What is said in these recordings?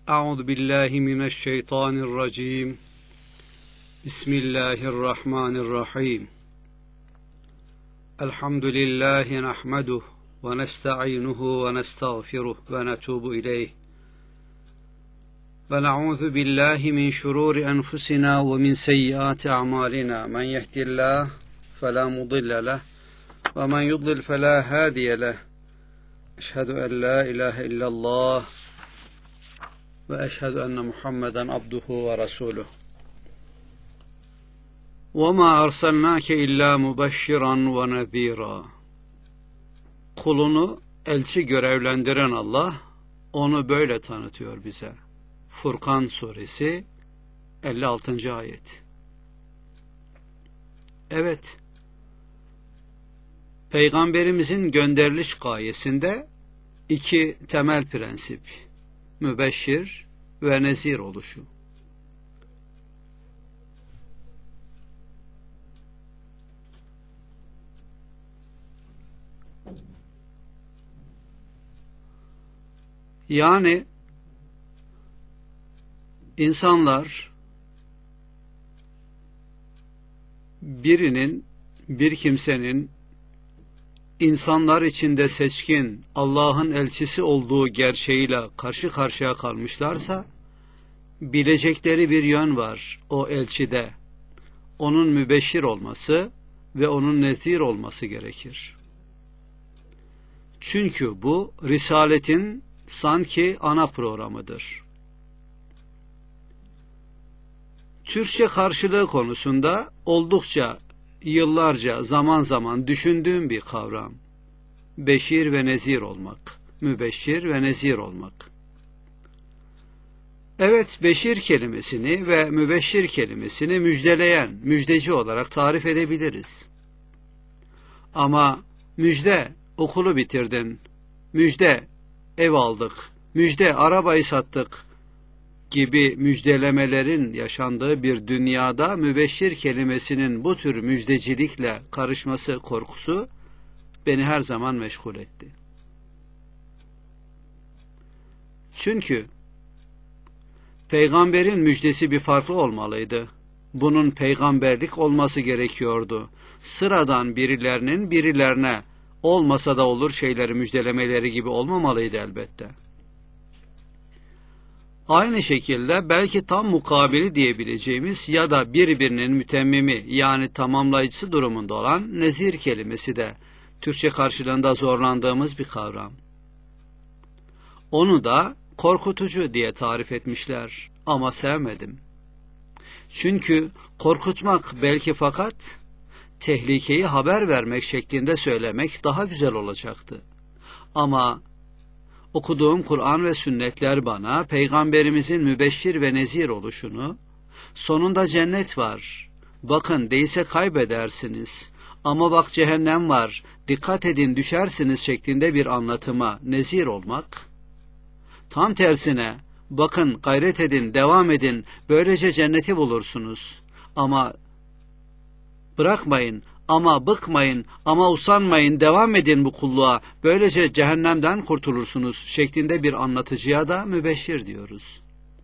Euzu billahi mineşşeytanirracim. Bismillahirrahmanirrahim. Elhamdülillahi nahmeduhu ve nestainuhu ve nestağfiruh ve netubu ileyh. Ve na'udzu billahi min şururi enfusina ve min seyyiati a'malina. Men yehdihillahu fela mudille leh ve men yudlil fela hadiye leh. Eşhedü en la ilahe illallah ve eşhedü enne Muhammeden abduhu ve resuluh. Ve ma arsalnake illa mubeşşiran ve nezira. Kulunu elçi görevlendiren Allah onu böyle tanıtıyor bize. Furkan suresi 56. ayet. Evet, Peygamberimizin gönderiliş gayesinde iki temel prensip, mübeşşir ve nezir oluşu. Yani insanlar bir kimsenin insanlar içinde seçkin Allah'ın elçisi olduğu gerçeğiyle karşı karşıya kalmışlarsa, bilecekleri bir yön var o elçide. Onun mübeşşir olması ve onun nezir olması gerekir. Çünkü bu Risaletin sanki ana programıdır. Türkçe karşılığı konusunda oldukça yıllarca zaman zaman düşündüğüm bir kavram. Beşir ve nezir olmak, mübeşşir ve nezir olmak. Evet, beşir kelimesini ve mübeşşir kelimesini müjdeleyen, müjdeci olarak tarif edebiliriz. Ama müjde, okulu bitirdin, müjde, ev aldık, müjde, arabayı sattık gibi müjdelemelerin yaşandığı bir dünyada mübeşşir kelimesinin bu tür müjdecilikle karışması korkusu beni her zaman meşgul etti. Çünkü peygamberin müjdesi bir farklı olmalıydı. Bunun peygamberlik olması gerekiyordu. Sıradan birilerinin birilerine olmasa da olur şeyleri müjdelemeleri gibi olmamalıydı elbette. Aynı şekilde belki tam mukabili diyebileceğimiz ya da birbirinin mütemmimi yani tamamlayıcısı durumunda olan nezir kelimesi de Türkçe karşılığında zorlandığımız bir kavram. Onu da korkutucu diye tarif etmişler ama sevmedim. Çünkü korkutmak belki fakat tehlikeyi haber vermek şeklinde söylemek daha güzel olacaktı. Ama okuduğum Kur'an ve sünnetler bana Peygamberimizin mübeşşir ve nezir oluşunu, sonunda cennet var, bakın değilse kaybedersiniz ama bak cehennem var, dikkat edin düşersiniz şeklinde bir anlatıma nezir olmak, tam tersine bakın gayret edin, devam edin, böylece cenneti bulursunuz ama bırakmayın, ama bıkmayın, ama usanmayın, devam edin bu kulluğa, böylece cehennemden kurtulursunuz şeklinde bir anlatıcıya da mübeşşir diyoruz.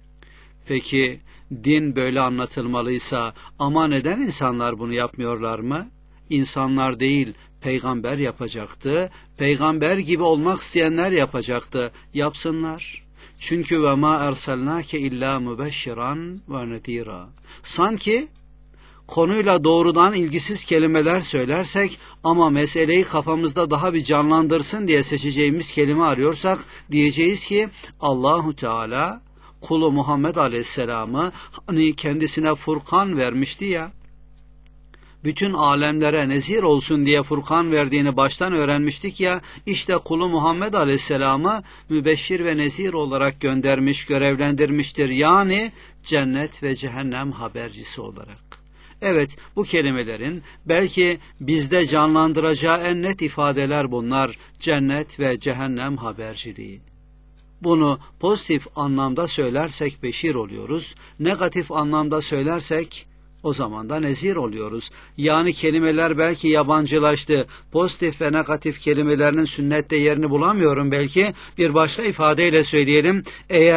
Peki din böyle anlatılmalıysa ama neden insanlar bunu yapmıyorlar mı? İnsanlar değil, peygamber yapacaktı, peygamber gibi olmak isteyenler yapacaktı, yapsınlar. Çünkü ve ma erselnake illa mübeşşiran ve nezira. Sanki konuyla doğrudan ilgisiz kelimeler söylersek ama meseleyi kafamızda daha bir canlandırsın diye seçeceğimiz kelime arıyorsak diyeceğiz ki Allahu Teala kulu Muhammed Aleyhisselam'ı hani kendisine Furkan vermişti ya, bütün alemlere nezir olsun diye Furkan verdiğini baştan öğrenmiştik ya, işte kulu Muhammed Aleyhisselam'ı mübeşşir ve nezir olarak göndermiş, görevlendirmiştir. Yani cennet ve cehennem habercisi olarak. Evet, bu kelimelerin belki bizde canlandıracağı en net ifadeler bunlar. Cennet ve cehennem haberciliği. Bunu pozitif anlamda söylersek beşir oluyoruz. Negatif anlamda söylersek o zaman da nezir oluyoruz. Yani kelimeler belki yabancılaştı. Pozitif ve negatif kelimelerinin sünnette yerini bulamıyorum belki. Bir başka ifadeyle söyleyelim. Eğer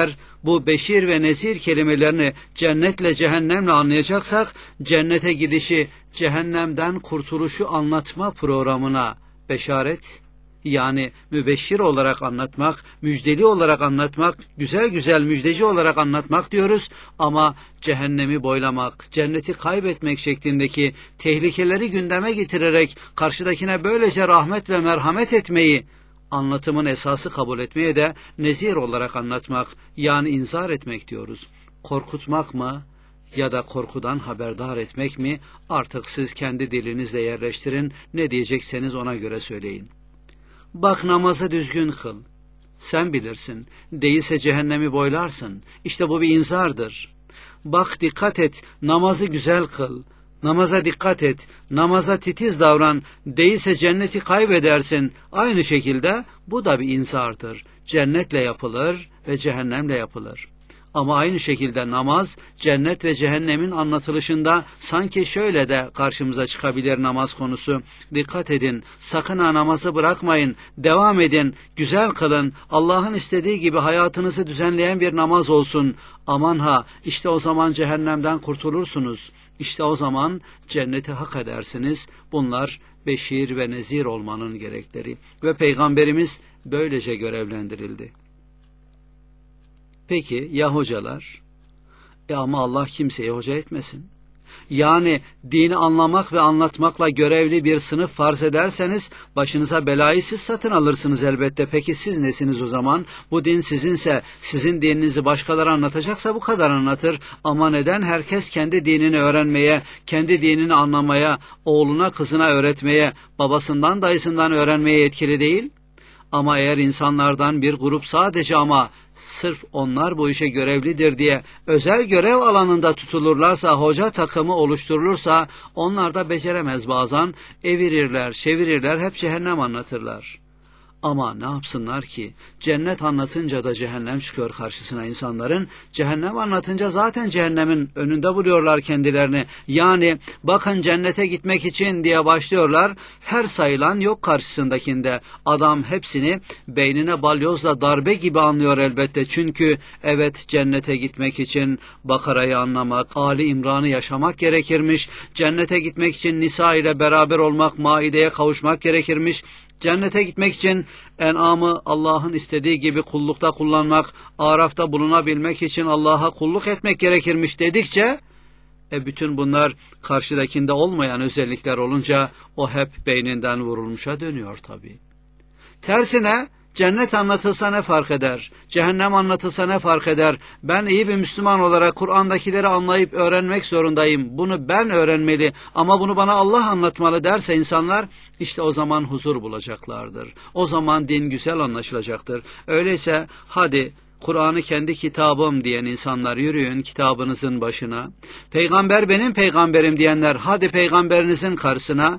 bu beşir ve nezir kelimelerini cennetle cehennemle anlayacaksak, cennete gidişi, cehennemden kurtuluşu anlatma programına beşaret, yani mübeşşir olarak anlatmak, müjdeli olarak anlatmak, güzel güzel müjdeci olarak anlatmak diyoruz. Ama cehennemi boylamak, cenneti kaybetmek şeklindeki tehlikeleri gündeme getirerek karşıdakine böylece rahmet ve merhamet etmeyi anlatımın esası kabul etmeye de nezir olarak anlatmak, yani inzar etmek diyoruz. Korkutmak mı ya da korkudan haberdar etmek mi, artık siz kendi dilinizle yerleştirin, ne diyecekseniz ona göre söyleyin. Bak, namazı düzgün kıl. Sen bilirsin. Değilse cehennemi boylarsın. İşte bu bir inzardır. Bak, dikkat et. Namazı güzel kıl. Namaza dikkat et. Namaza titiz davran. Değilse cenneti kaybedersin. Aynı şekilde bu da bir inzardır. Cennetle yapılır ve cehennemle yapılır. Ama aynı şekilde namaz, cennet ve cehennemin anlatılışında sanki şöyle de karşımıza çıkabilir namaz konusu. Dikkat edin, sakın ha namazı bırakmayın, devam edin, güzel kılın, Allah'ın istediği gibi hayatınızı düzenleyen bir namaz olsun. Aman ha, işte o zaman cehennemden kurtulursunuz. İşte o zaman cenneti hak edersiniz. Bunlar beşir ve nezir olmanın gerekleri. Ve Peygamberimiz böylece görevlendirildi. Peki ya hocalar? Ama Allah kimseyi hoca etmesin. Yani dini anlamak ve anlatmakla görevli bir sınıf farz ederseniz başınıza belayı siz satın alırsınız elbette. Peki siz nesiniz o zaman? Bu din sizinse, sizin dininizi başkaları anlatacaksa bu kadar anlatır. Ama neden herkes kendi dinini öğrenmeye, kendi dinini anlamaya, oğluna kızına öğretmeye, babasından dayısından öğrenmeye yetkili değil? Ama eğer insanlardan bir grup sadece ama sırf onlar bu işe görevlidir diye özel görev alanında tutulurlarsa, hoca takımı oluşturulursa, onlar da beceremez bazen, evirirler, çevirirler, hep cehennem anlatırlar. Ama ne yapsınlar ki? Cennet anlatınca da cehennem çıkıyor karşısına insanların. Cehennem anlatınca zaten cehennemin önünde buluyorlar kendilerini. Yani bakın cennete gitmek için diye başlıyorlar. Her sayılan yok karşısındakinde. Adam hepsini beynine balyozla darbe gibi anlıyor elbette. Çünkü evet, cennete gitmek için Bakara'yı anlamak, Ali İmran'ı yaşamak gerekirmiş. Cennete gitmek için Nisa ile beraber olmak, Maide'ye kavuşmak gerekirmiş. Cennete gitmek için En'am'ı Allah'ın istediği gibi kullukta kullanmak, Araf'ta bulunabilmek için Allah'a kulluk etmek gerekirmiş dedikçe, bütün bunlar karşıdakinde olmayan özellikler olunca o hep beyninden vurulmuşa dönüyor tabii. Tersine cennet anlatılsa ne fark eder? Cehennem anlatılsa ne fark eder? Ben iyi bir Müslüman olarak Kur'an'dakileri anlayıp öğrenmek zorundayım. Bunu ben öğrenmeli ama bunu bana Allah anlatmalı derse insanlar, işte o zaman huzur bulacaklardır. O zaman din güzel anlaşılacaktır. Öyleyse hadi Kur'an'ı kendi kitabım diyen insanlar yürüyün kitabınızın başına. Peygamber benim peygamberim diyenler hadi peygamberinizin karşısına.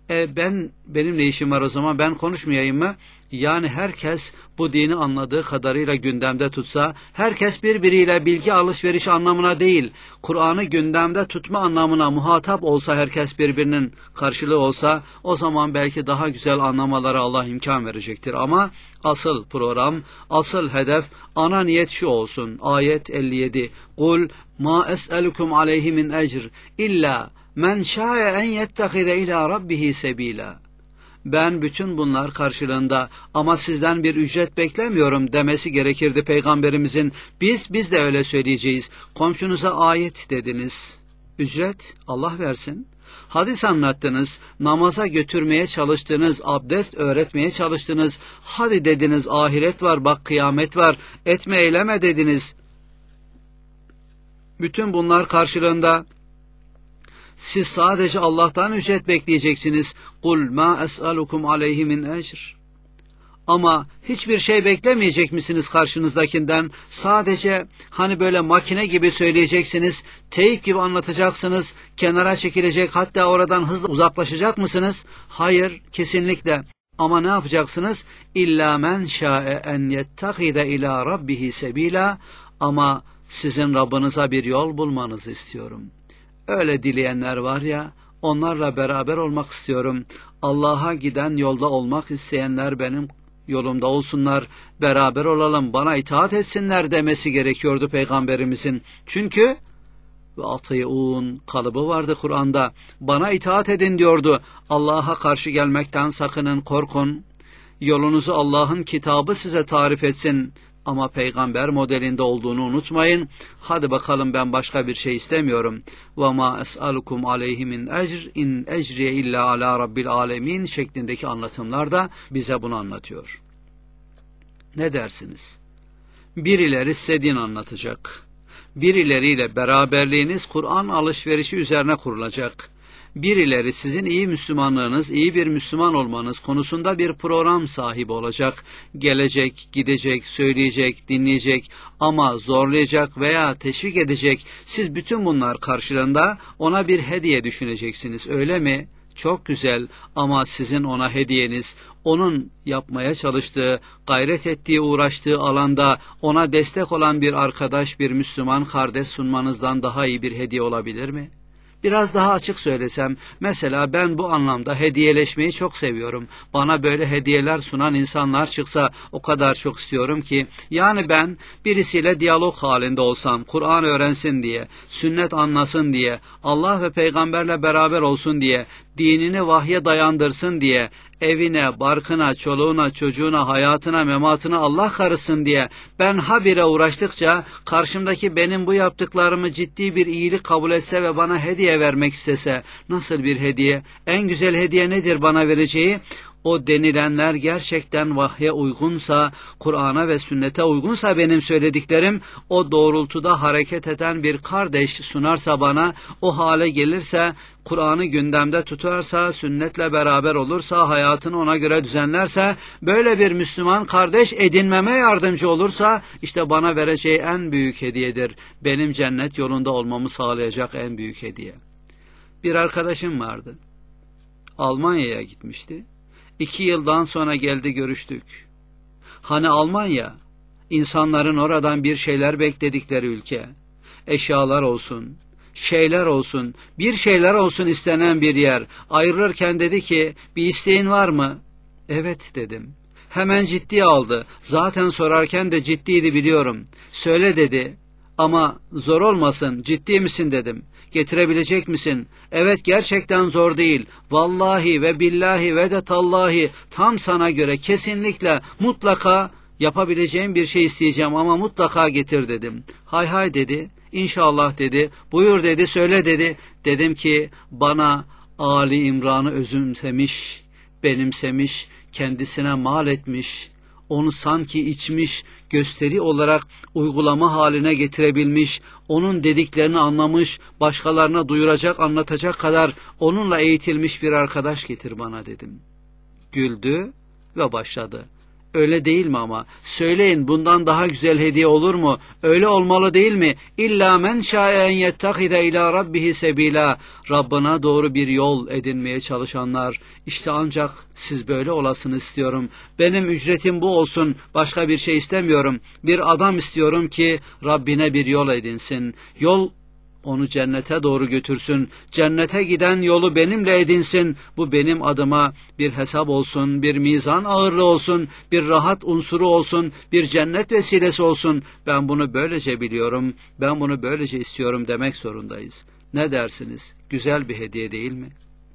Benim ne işim var o zaman, ben konuşmayayım mı? Yani herkes bu dini anladığı kadarıyla gündemde tutsa, herkes birbiriyle bilgi alışveriş anlamına değil, Kur'an'ı gündemde tutma anlamına muhatap olsa, herkes birbirinin karşılığı olsa, o zaman belki daha güzel anlamalara Allah imkan verecektir. Ama asıl program, asıl hedef, ana niyet şu olsun. Ayet 57. Kul ma es'elukum aleyhi min ecr illa men şa'e en yettehide ila rabbihi sebila. Ben bütün bunlar karşılığında ama sizden bir ücret beklemiyorum demesi gerekirdi Peygamberimizin. Biz de öyle söyleyeceğiz. Komşunuza ayet dediniz. Ücret Allah versin. Hadis anlattınız, namaza götürmeye çalıştınız, abdest öğretmeye çalıştınız. Hadi dediniz, ahiret var, bak kıyamet var, etme eyleme dediniz. Bütün bunlar karşılığında siz sadece Allah'tan ücret bekleyeceksiniz. Kul ma es'alukum aleyhi min ecr. Ama hiçbir şey beklemeyecek misiniz karşınızdakinden? Sadece hani böyle makine gibi söyleyeceksiniz, teyip gibi anlatacaksınız, kenara çekilecek, hatta oradan hızla uzaklaşacak mısınız? Hayır, kesinlikle. Ama ne yapacaksınız? İlla men şa'e en yettehide ila rabbihi sebila. Ama sizin Rabbinize bir yol bulmanızı istiyorum. Öyle dileyenler var ya, onlarla beraber olmak istiyorum. Allah'a giden yolda olmak isteyenler benim yolumda olsunlar, beraber olalım, bana itaat etsinler demesi gerekiyordu Peygamberimizin. Çünkü ve ati'un kalıbı vardı Kur'an'da. Bana itaat edin diyordu. Allah'a karşı gelmekten sakının, korkun. Yolunuzu Allah'ın kitabı size tarif etsin. Ama peygamber modelinde olduğunu unutmayın. Hadi bakalım, ben başka bir şey istemiyorum. وَمَا أَسْأَلُكُمْ عَلَيْهِ مِنْ اَجْرٍ اِنْ اَجْرِيَ اِلَّا عَلَى رَبِّ الْعَالَمِينَ şeklindeki anlatımlar da bize bunu anlatıyor. Ne dersiniz? Birileri size din anlatacak. Birileriyle beraberliğiniz Kur'an alışverişi üzerine kurulacak. Birileri sizin iyi Müslümanlığınız, iyi bir Müslüman olmanız konusunda bir program sahibi olacak. Gelecek, gidecek, söyleyecek, dinleyecek ama zorlayacak veya teşvik edecek. Siz bütün bunlar karşılığında ona bir hediye düşüneceksiniz, öyle mi? Çok güzel, ama sizin ona hediyeniz, onun yapmaya çalıştığı, gayret ettiği, uğraştığı alanda ona destek olan bir arkadaş, bir Müslüman kardeş sunmanızdan daha iyi bir hediye olabilir mi? Biraz daha açık söylesem, mesela ben bu anlamda hediyeleşmeyi çok seviyorum. Bana böyle hediyeler sunan insanlar çıksa o kadar çok istiyorum ki, yani ben birisiyle diyalog halinde olsam, Kur'an öğrensin diye, sünnet anlasın diye, Allah ve peygamberle beraber olsun diye, dinini vahye dayandırsın diye, evine, barkına, çoluğuna, çocuğuna, hayatına, mematına Allah karışsın diye ben habire uğraştıkça karşımdaki benim bu yaptıklarımı ciddi bir iyilik kabul etse ve bana hediye vermek istese, nasıl bir hediye? En güzel hediye nedir bana vereceği? O denilenler gerçekten vahye uygunsa, Kur'an'a ve sünnete uygunsa benim söylediklerim, o doğrultuda hareket eden bir kardeş sunarsa bana, o hale gelirse, Kur'an'ı gündemde tutarsa, sünnetle beraber olursa, hayatını ona göre düzenlerse, böyle bir Müslüman kardeş edinmeme yardımcı olursa, işte bana vereceği en büyük hediyedir. Benim cennet yolunda olmamı sağlayacak en büyük hediye. Bir arkadaşım vardı. Almanya'ya gitmişti. 2 yıldan sonra geldi, görüştük. Hani Almanya, insanların oradan bir şeyler bekledikleri ülke. Eşyalar olsun, şeyler olsun, bir şeyler olsun istenen bir yer. Ayrılırken dedi ki, bir isteğin var mı? Evet dedim. Hemen ciddiye aldı. Zaten sorarken de ciddiydi, biliyorum. Söyle dedi. Ama zor olmasın, ciddi misin dedim. Getirebilecek misin? Evet, gerçekten zor değil. Vallahi ve billahi ve de tallahi tam sana göre, kesinlikle, mutlaka yapabileceğim bir şey isteyeceğim ama mutlaka getir dedim. Hay hay dedi. İnşallah dedi. Buyur dedi, söyle dedi. Dedim ki, bana Ali İmran'ı özümsemiş, benimsemiş, kendisine mal etmiş, onu sanki içmiş, gösteri olarak uygulama haline getirebilmiş, onun dediklerini anlamış, başkalarına duyuracak, anlatacak kadar onunla eğitilmiş bir arkadaş getir bana dedim. Güldü ve başladı. Öyle değil mi ama? Söyleyin, bundan daha güzel hediye olur mu? Öyle olmalı değil mi? İlla men şâe en yettakide ilâ rabbihi sebîlâ. Rabbına doğru bir yol edinmeye çalışanlar. İşte ancak siz böyle olasınız istiyorum. Benim ücretim bu olsun. Başka bir şey istemiyorum. Bir adam istiyorum ki Rabbine bir yol edinsin. Yol onu cennete doğru götürsün. Cennete giden yolu benimle edinsin. Bu benim adıma bir hesap olsun, bir mizan ağırlığı olsun, bir rahat unsuru olsun, bir cennet vesilesi olsun. Ben bunu böylece biliyorum, ben bunu böylece istiyorum demek zorundayız. Ne dersiniz? Güzel bir hediye değil mi?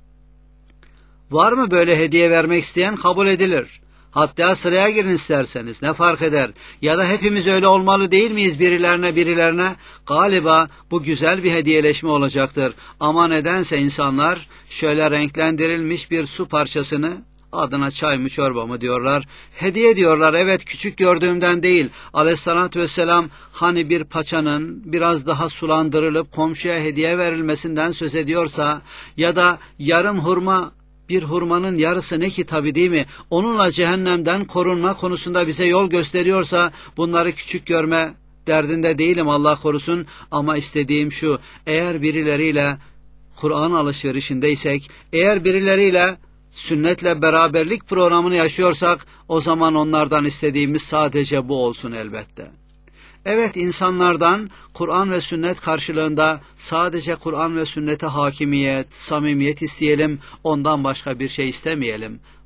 Var mı böyle hediye vermek isteyen? Kabul edilir. Hatta sıraya girin isterseniz, ne fark eder? Ya da hepimiz öyle olmalı değil miyiz, birilerine? Galiba bu güzel bir hediyeleşme olacaktır. Ama nedense insanlar şöyle renklendirilmiş bir su parçasını, adına çay mı çorba mı diyorlar, hediye diyorlar. Evet, küçük gördüğümden değil. Aleyhissalatü vesselam hani bir paçanın biraz daha sulandırılıp komşuya hediye verilmesinden söz ediyorsa, ya da yarım hurma, bir hurmanın yarısı ne ki tabi, değil mi? Onunla cehennemden korunma konusunda bize yol gösteriyorsa, bunları küçük görme derdinde değilim, Allah korusun. Ama istediğim şu: eğer birileriyle Kur'an alışverişindeysek, eğer birileriyle sünnetle beraberlik programını yaşıyorsak, o zaman onlardan istediğimiz sadece bu olsun elbette. Evet, insanlardan Kur'an ve sünnet karşılığında sadece Kur'an ve sünnete hakimiyet, samimiyet isteyelim, ondan başka bir şey istemeyelim.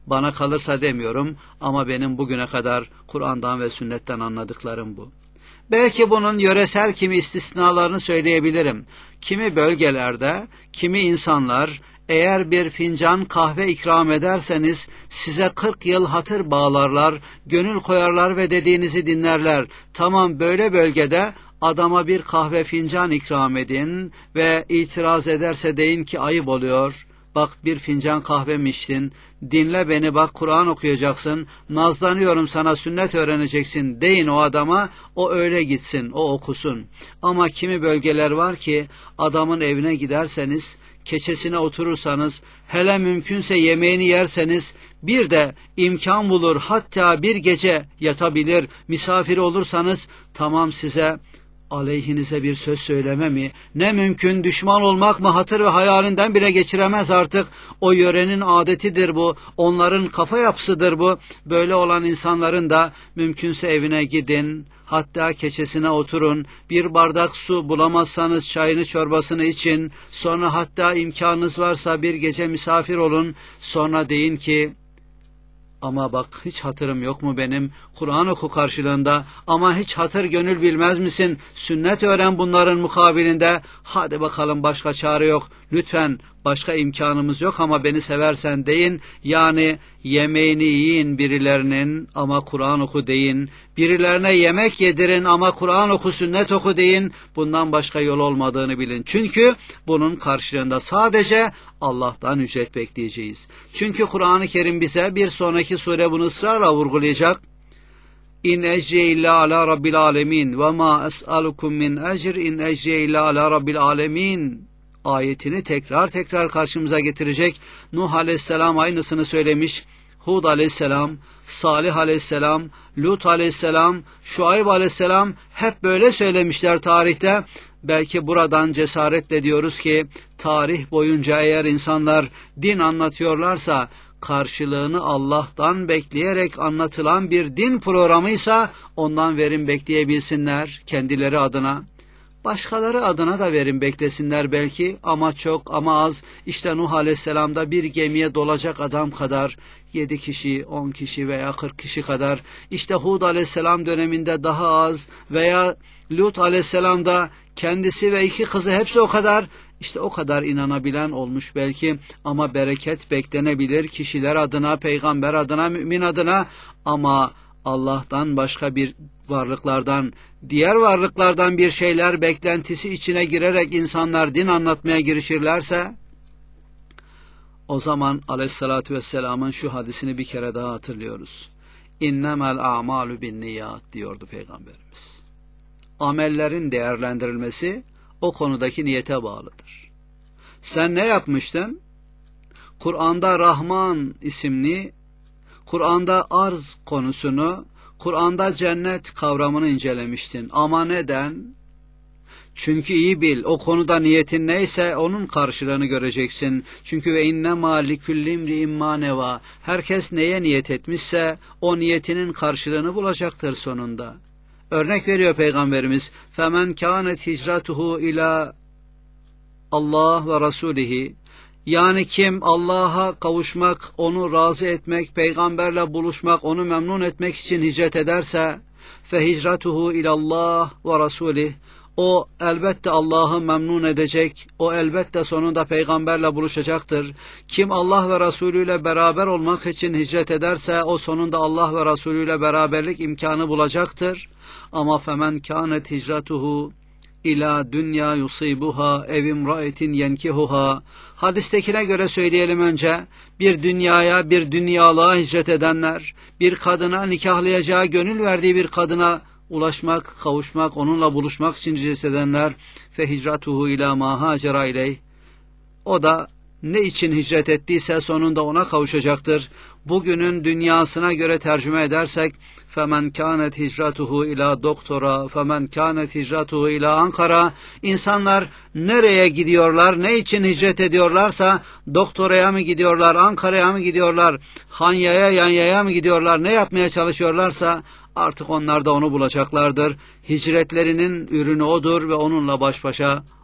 Bana kalırsa demiyorum ama benim bugüne kadar Kur'an'dan ve sünnetten anladıklarım bu. Belki bunun yöresel kimi istisnalarını söyleyebilirim. Kimi bölgelerde, kimi insanlar eğer bir fincan kahve ikram ederseniz size 40 yıl hatır bağlarlar, gönül koyarlar ve dediğinizi dinlerler. Tamam, böyle bölgede adama bir kahve fincan ikram edin ve itiraz ederse deyin ki ayıp oluyor. Bak, bir fincan kahve mi içtin? Dinle beni, bak Kur'an okuyacaksın. Nazlanıyorum sana, sünnet öğreneceksin deyin o adama. O öyle gitsin, o okusun. Ama kimi bölgeler var ki adamın evine giderseniz, keçesine oturursanız, hele mümkünse yemeğini yerseniz, bir de imkan bulur hatta bir gece yatabilir, misafir olursanız, tamam size aleyhinize bir söz söyleme mi? Ne mümkün, düşman olmak mı hatır ve hayalinden bile geçiremez artık. O yörenin adetidir bu, onların kafa yapısıdır bu. Böyle olan insanların da mümkünse evine gidin, hatta keçesine oturun, bir bardak su bulamazsanız çayını çorbasını için, sonra hatta imkanınız varsa bir gece misafir olun, sonra deyin ki ama bak hiç hatırım yok mu benim, Kur'an oku karşılığında, ama hiç hatır gönül bilmez misin, sünnet öğren bunların mukabilinde, hadi bakalım başka çare yok, lütfen başka imkanımız yok ama beni seversen deyin. Yani yemeğini yiyin birilerinin ama Kur'an oku deyin, birilerine yemek yedirin ama Kur'an oku, sünnet oku deyin. Bundan başka yol olmadığını bilin. Çünkü bunun karşılığında sadece Allah'tan ücret bekleyeceğiz. Çünkü Kur'an-ı Kerim bize bir sonraki sure bunu ısrarla vurgulayacak. İn ecriye illa ala rabbil alemin ve ma es'alukum min ecr in ecriye illa ala rabbil alemin ayetini tekrar tekrar karşımıza getirecek. Nuh aleyhisselam aynısını söylemiş. Hud aleyhisselam, Salih aleyhisselam, Lut aleyhisselam, Şuayb aleyhisselam hep böyle söylemişler tarihte. Belki buradan cesaretle diyoruz ki tarih boyunca eğer insanlar din anlatıyorlarsa karşılığını Allah'tan bekleyerek anlatılan bir din programıysa ondan verim bekleyebilsinler kendileri adına. Başkaları adına da verim beklesinler belki, ama çok ama az. İşte Nuh aleyhisselamda bir gemiye dolacak adam kadar, 7 kişi, 10 kişi veya 40 kişi kadar. İşte Hud aleyhisselam döneminde daha az, veya Lut aleyhisselamda kendisi ve 2 kızı hepsi o kadar. İşte o kadar inanabilen olmuş belki, ama bereket beklenebilir kişiler adına, peygamber adına, mümin adına. Ama Allah'tan başka bir varlıklardan, diğer varlıklardan bir şeyler beklentisi içine girerek insanlar din anlatmaya girişirlerse, o zaman aleyhissalatü vesselamın şu hadisini bir kere daha hatırlıyoruz. İnnemel a'malu bin niyat diyordu Peygamberimiz. Amellerin değerlendirilmesi o konudaki niyete bağlıdır. Sen ne yapmıştın? Kur'an'da Rahman isimli, Kur'an'da arz konusunu, Kur'an'da cennet kavramını incelemiştin. Ama neden? Çünkü iyi bil, o konuda niyetin neyse onun karşılığını göreceksin. Çünkü ve innema likulli imri'in ma neva. Herkes neye niyet etmişse o niyetinin karşılığını bulacaktır sonunda. Örnek veriyor Peygamberimiz. Femen kânet hicratuhu ila Allah ve Rasulihi. Yani kim Allah'a kavuşmak, onu razı etmek, peygamberle buluşmak, onu memnun etmek için hicret ederse, fe hicratuhu ilallah ve rasulih. O elbette Allah'ı memnun edecek, o elbette sonunda peygamberle buluşacaktır. Kim Allah ve Resulü ile beraber olmak için hicret ederse, o sonunda Allah ve Resulü ile beraberlik imkanı bulacaktır. Ama femen kânet hicratuhu İlâ dünya yusibuha ev imraetin yenkihuha. Hadistekine göre söyleyelim önce. Bir dünyaya, bir dünyalığa hicret edenler, bir kadına, nikahlayacağı, gönül verdiği bir kadına ulaşmak, kavuşmak, onunla buluşmak için hicret edenler, fe hicratuhu ilâ mâ hâcera ileyh. O da ne için hicret ettiyse sonunda ona kavuşacaktır. Bugünün dünyasına göre tercüme edersek, فَمَنْ كَانَتْ هِجْرَتُهُ ila doktora, فَمَنْ كَانَتْ هِجْرَتُهُ ila Ankara. İnsanlar nereye gidiyorlar, ne için hicret ediyorlarsa, doktoraya mı gidiyorlar, Ankara'ya mı gidiyorlar, Hanya'ya, Yanya'ya mı gidiyorlar, ne yapmaya çalışıyorlarsa, artık onlar da onu bulacaklardır. Hicretlerinin ürünü odur ve onunla baş başa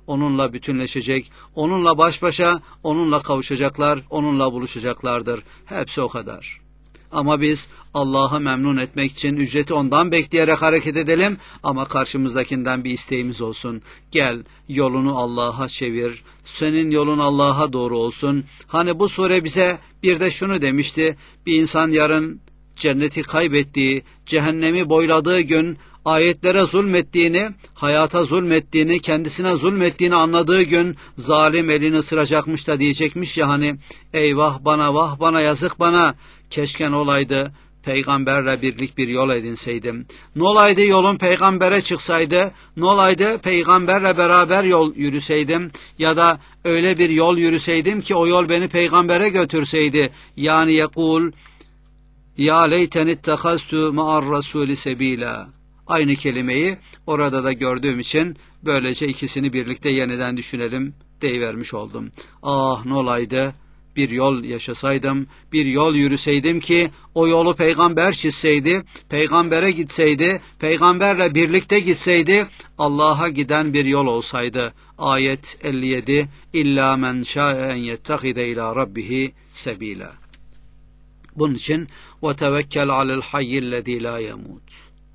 onunla bütünleşecek, onunla baş başa, onunla kavuşacaklar, onunla buluşacaklardır. Hepsi o kadar. Ama biz Allah'ı memnun etmek için ücreti ondan bekleyerek hareket edelim ama karşımızdakinden bir isteğimiz olsun. Gel yolunu Allah'a çevir, senin yolun Allah'a doğru olsun. Hani bu sure bize bir de şunu demişti, bir insan yarın cenneti kaybettiği, cehennemi boyladığı gün, ayetlere zulmettiğini, hayata zulmettiğini, kendisine zulmettiğini anladığı gün zalim elini ısıracakmış da diyecekmiş ya hani, eyvah bana, vah bana, yazık bana, keşke ne olaydı peygamberle birlik bir yol edinseydim. Ne olaydı yolun peygambere çıksaydı, ne olaydı peygamberle beraber yol yürüseydim ya da öyle bir yol yürüseydim ki o yol beni peygambere götürseydi. Yani yekul ya leyten ittehaztu ma'ar rasuli sebila. Aynı kelimeyi orada da gördüğüm için böylece ikisini birlikte yeniden düşünelim deyivermiş oldum. Ah ne olaydı bir yol yaşasaydım, bir yol yürüseydim ki o yolu peygamber çizseydi, peygambere gitseydi, peygamberle birlikte gitseydi, Allah'a giden bir yol olsaydı. Ayet 57 İlla men şâ'e en yettehide ilâ rabbihi sebîlâ. Bunun için وَتَوَكَّلْ عَلَى الْحَيِّ الَّذ۪ي لَا يَمُوتُ.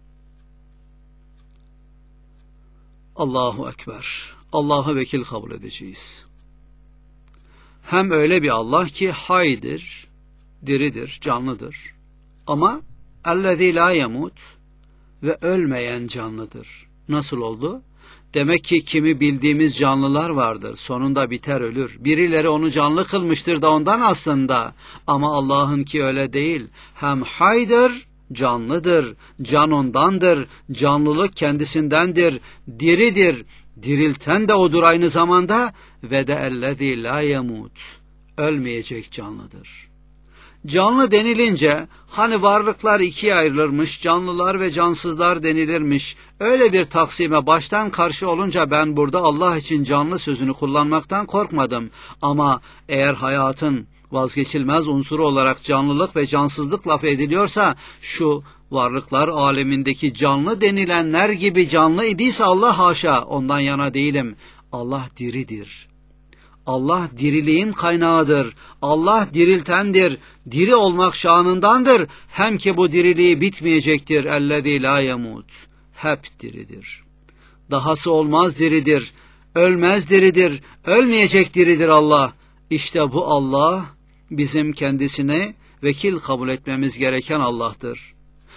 Allahu Ekber. Allah'ı vekil kabul edeceğiz. Hem öyle bir Allah ki haydır, diridir, canlıdır. Ama اَلَّذ۪ي لَا يَمُوتُ ve ölmeyen canlıdır. Nasıl oldu? Demek ki kimi bildiğimiz canlılar vardır. Sonunda biter ölür. Birileri onu canlı kılmıştır da ondan aslında. Ama Allah'ınki öyle değil. Hem haydır, canlıdır. Can ondandır. Canlılık kendisindendir. Diridir. Dirilten de odur aynı zamanda. Ve de ellezî lâ yemût. Ölmeyecek canlıdır. Canlı denilince hani varlıklar ikiye ayrılırmış, canlılar ve cansızlar denilirmiş. Öyle bir taksime baştan karşı olunca ben burada Allah için canlı sözünü kullanmaktan korkmadım. Ama eğer hayatın vazgeçilmez unsuru olarak canlılık ve cansızlık laf ediliyorsa, şu varlıklar alemindeki canlı denilenler gibi canlı idiyse Allah haşa, ondan yana değilim. Allah diridir. Allah diriliğin kaynağıdır. Allah diriltendir. Diri olmak şanındandır. Hem ki bu diriliği bitmeyecektir. Ellezî lâ yemût. Hep diridir. Dahası olmaz diridir. Ölmez diridir. Ölmeyecek diridir Allah. İşte bu Allah bizim kendisine vekil kabul etmemiz gereken Allah'tır.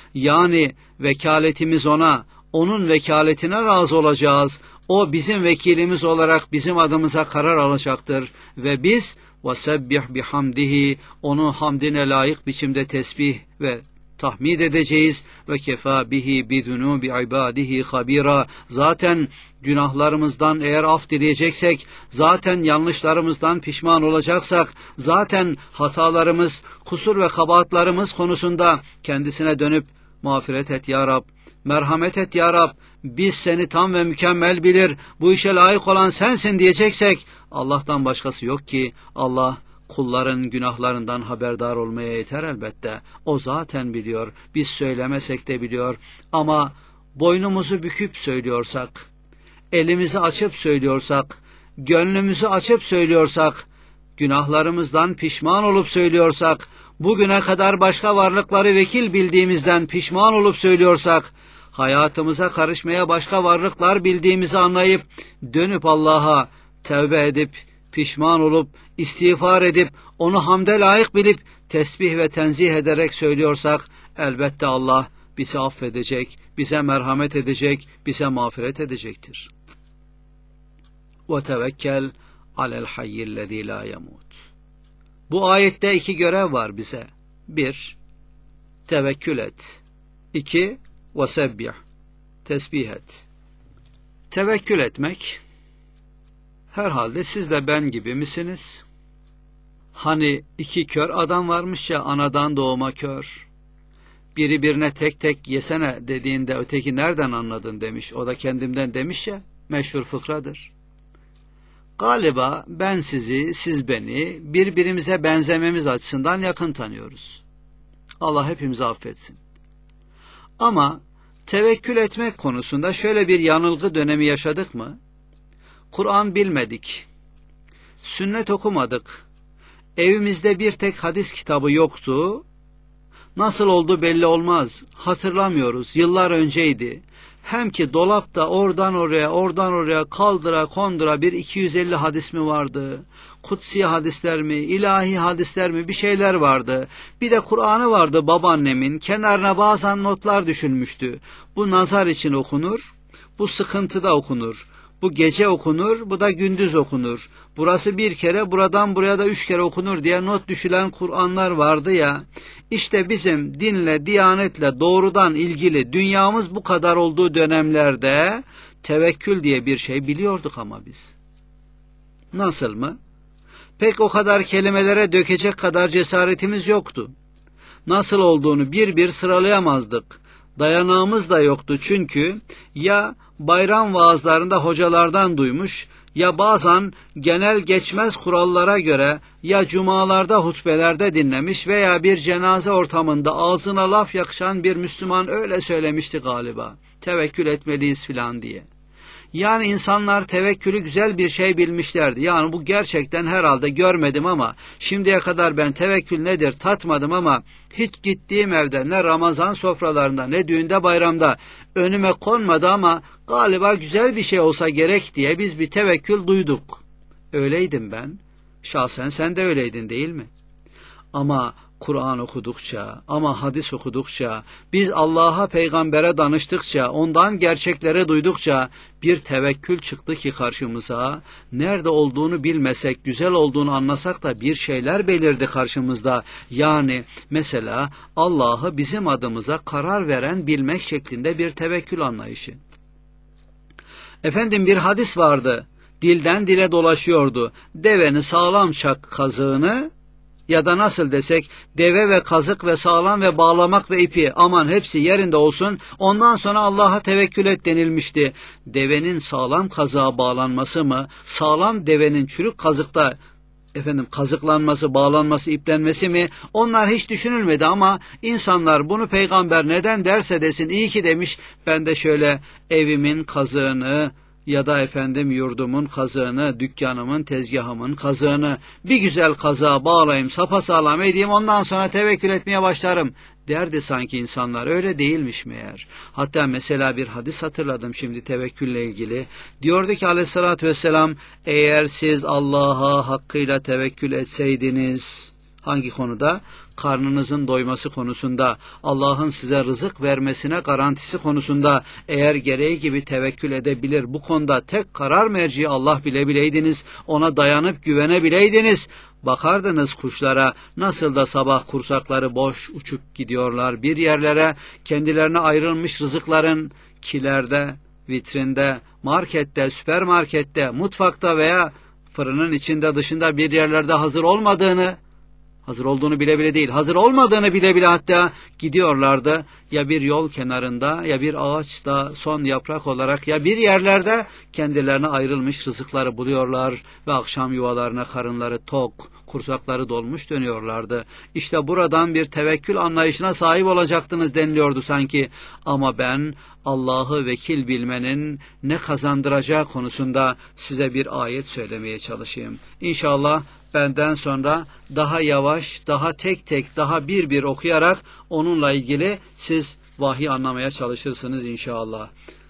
Yani vekaletimiz ona, onun vekaletine razı olacağız. O bizim vekilimiz olarak bizim adımıza karar alacaktır. Ve biz وَسَبِّحْ بِحَمْدِهِ onu hamdine layık biçimde tesbih ve tahmid edeceğiz. وَكَفَى بِهِ بِذُنُوبِ عِبَادِهِ خَب۪يرًا zaten günahlarımızdan eğer af dileyeceksek, zaten yanlışlarımızdan pişman olacaksak, zaten hatalarımız, kusur ve kabahatlarımız konusunda kendisine dönüp mağfiret et ya Rab, merhamet et ya Rab, biz seni tam ve mükemmel bilir, bu işe layık olan sensin diyeceksek, Allah'tan başkası yok ki. Allah kulların günahlarından haberdar olmaya yeter elbette. O zaten biliyor, biz söylemesek de biliyor. Ama boynumuzu büküp söylüyorsak, elimizi açıp söylüyorsak, gönlümüzü açıp söylüyorsak, günahlarımızdan pişman olup söylüyorsak, bugüne kadar başka varlıkları vekil bildiğimizden pişman olup söylüyorsak, hayatımıza karışmaya başka varlıklar bildiğimizi anlayıp, dönüp Allah'a tevbe edip, pişman olup, istiğfar edip, onu hamde layık bilip, tesbih ve tenzih ederek söylüyorsak, elbette Allah bizi affedecek, bize merhamet edecek, bize mağfiret edecektir. وَتَوَكَّلْ عَلَى الْحَيِّ الَّذ۪ي لَا يَمُوتُ. Bu ayette iki görev var bize. 1. Tevekkül et. 2. وَسَبِّحْ tesbih et. Tevekkül etmek, herhalde siz de ben gibi misiniz? Hani iki kör adam varmış ya, anadan doğma kör. Biri birine tek tek yesene dediğinde öteki nereden anladın demiş. O da kendimden demiş ya, meşhur fıkradır. Galiba ben sizi, siz beni birbirimize benzememiz açısından yakın tanıyoruz. Allah hepimizi affetsin. Ama tevekkül etmek konusunda şöyle bir yanılgı dönemi yaşadık mı? Kur'an bilmedik, sünnet okumadık, evimizde bir tek hadis kitabı yoktu. Nasıl oldu belli olmaz, hatırlamıyoruz, yıllar önceydi. Hem ki dolapta oradan oraya kaldıra kondura bir 250 hadis mi vardı? Kutsi hadisler mi, ilahi hadisler mi, bir şeyler vardı. Bir de Kur'an'ı vardı babaannemin, kenarına bazen notlar düşülmüştü. Bu nazar için okunur, bu sıkıntıda okunur. Bu gece okunur, bu da gündüz okunur. Burası bir kere, buradan buraya da 3 kere okunur diye not düşülen Kur'anlar vardı ya. İşte bizim dinle, diyanetle doğrudan ilgili dünyamız bu kadar olduğu dönemlerde tevekkül diye bir şey biliyorduk ama biz. Nasıl mı? Pek o kadar kelimelere dökecek kadar cesaretimiz yoktu. Nasıl olduğunu bir bir sıralayamazdık. Dayanağımız da yoktu çünkü ya bayram vaazlarında hocalardan duymuş, ya bazen genel geçmez kurallara göre ya cumalarda hutbelerde dinlemiş veya bir cenaze ortamında ağzına laf yakışan bir Müslüman öyle söylemişti galiba. Tevekkül etmeliyiz filan diye. Yani insanlar tevekkülü güzel bir şey bilmişlerdi. Yani bu gerçekten herhalde görmedim ama şimdiye kadar ben tevekkül nedir tatmadım ama hiç gittiğim evde ne Ramazan sofralarında ne düğünde bayramda önüme konmadı ama galiba güzel bir şey olsa gerek diye biz bir tevekkül duyduk. Öyleydim ben. Şahsen sen de öyleydin değil mi? Ama Kur'an okudukça, ama hadis okudukça, biz Allah'a, peygambere danıştıkça, ondan gerçekleri duydukça bir tevekkül çıktı ki karşımıza. Nerede olduğunu bilmesek, güzel olduğunu anlasak da bir şeyler belirdi karşımızda. Yani mesela Allah'ı bizim adımıza karar veren bilmek şeklinde bir tevekkül anlayışı. Efendim bir hadis vardı, dilden dile dolaşıyordu. Deveni sağlam çak kazığını, ya da nasıl desek deve ve kazık ve sağlam ve bağlamak ve ipi aman hepsi yerinde olsun ondan sonra Allah'a tevekkül et denilmişti. Devenin sağlam kazığa bağlanması mı, sağlam devenin çürük kazıkta kazıklanması, bağlanması, iplenmesi mi? Onlar hiç düşünülmedi ama insanlar bunu peygamber neden derse desin iyi ki demiş. Ben de şöyle evimin kazığını ya da yurdumun kazığını, dükkanımın, tezgahımın kazığını bir güzel kazığa bağlayayım, sapasağlam edeyim, ondan sonra tevekkül etmeye başlarım derdi sanki insanlar. Öyle değilmiş meğer. Hatta mesela bir hadis hatırladım şimdi tevekkülle ilgili. Diyordu ki aleyhissalatü vesselam, eğer siz Allah'a hakkıyla tevekkül etseydiniz, hangi konuda? Karnınızın doyması konusunda, Allah'ın size rızık vermesine garantisi konusunda eğer gereği gibi tevekkül edebilir, bu konuda tek karar merci Allah bileydiniz, ona dayanıp güvenebileydiniz, bakardınız kuşlara nasıl da sabah kursakları boş uçup gidiyorlar bir yerlere, kendilerine ayrılmış rızıkların kilerde, vitrinde, markette, süpermarkette, mutfakta veya fırının içinde dışında bir yerlerde hazır olmadığını, hazır olduğunu bile bile değil, hazır olmadığını bile bile hatta gidiyorlardı. Ya bir yol kenarında ya bir ağaçta son yaprak olarak ya bir yerlerde kendilerine ayrılmış rızıkları buluyorlar ve akşam yuvalarına karınları tok, kursakları dolmuş dönüyorlardı. İşte buradan bir tevekkül anlayışına sahip olacaktınız deniliyordu sanki. Ama ben Allah'ı vekil bilmenin ne kazandıracağı konusunda size bir ayet söylemeye çalışayım. İnşallah benden sonra daha yavaş, daha tek tek, daha bir bir okuyarak onunla ilgili siz vahiy anlamaya çalışırsınız inşallah.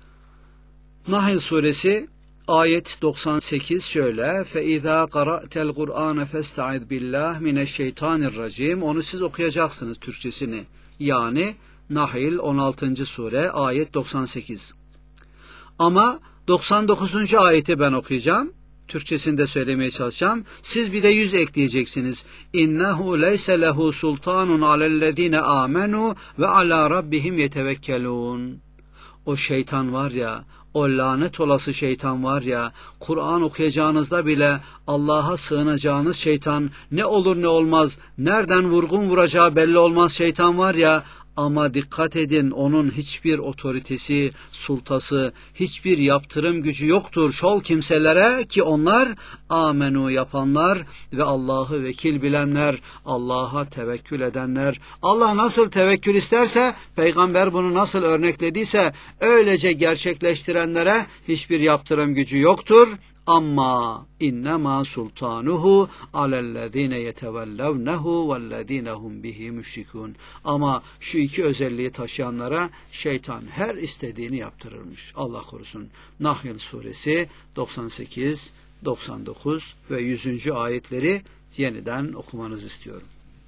Nahl suresi ayet 98 şöyle: فَاِذَا قَرَأْتَ الْقُرْآنَ فَاسْتَعِذْ بِاللّٰهِ مِنَ الشَّيْطَانِ الرَّجِيمِ. Onu siz okuyacaksınız Türkçesini. Yani Nahl 16. sure ayet 98. Ama 99. ayeti ben okuyacağım. Türkçesini de söylemeye çalışacağım. Siz bir de 100 ekleyeceksiniz. İnnehu leyse lehu sultanun alellezine amenu ve ala rabbihim yetevekkelun. O şeytan var ya, o lanet olası şeytan var ya, Kur'an okuyacağınızda bile Allah'a sığınacağınız şeytan, ne olur ne olmaz, nereden vurgun vuracağı belli olmaz şeytan var ya, ama dikkat edin, onun hiçbir otoritesi, sultası, hiçbir yaptırım gücü yoktur şol kimselere ki onlar amenu yapanlar ve Allah'ı vekil bilenler, Allah'a tevekkül edenler. Allah nasıl tevekkül isterse, peygamber bunu nasıl örneklediyse öylece gerçekleştirenlere hiçbir yaptırım gücü yoktur. Amma innema sultanuhu alellezine yetevellevnehu vellezine hum bihi müşrikun. Ama şu iki özelliği taşıyanlara şeytan her istediğini yaptırırmış. Allah korusun. Nahl suresi 98, 99 ve 100. ayetleri yeniden okumanızı istiyorum.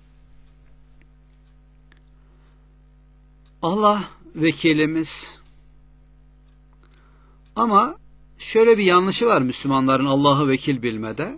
Allah vekilimiz. Ama şöyle bir yanlışı var Müslümanların Allah'ı vekil bilmede.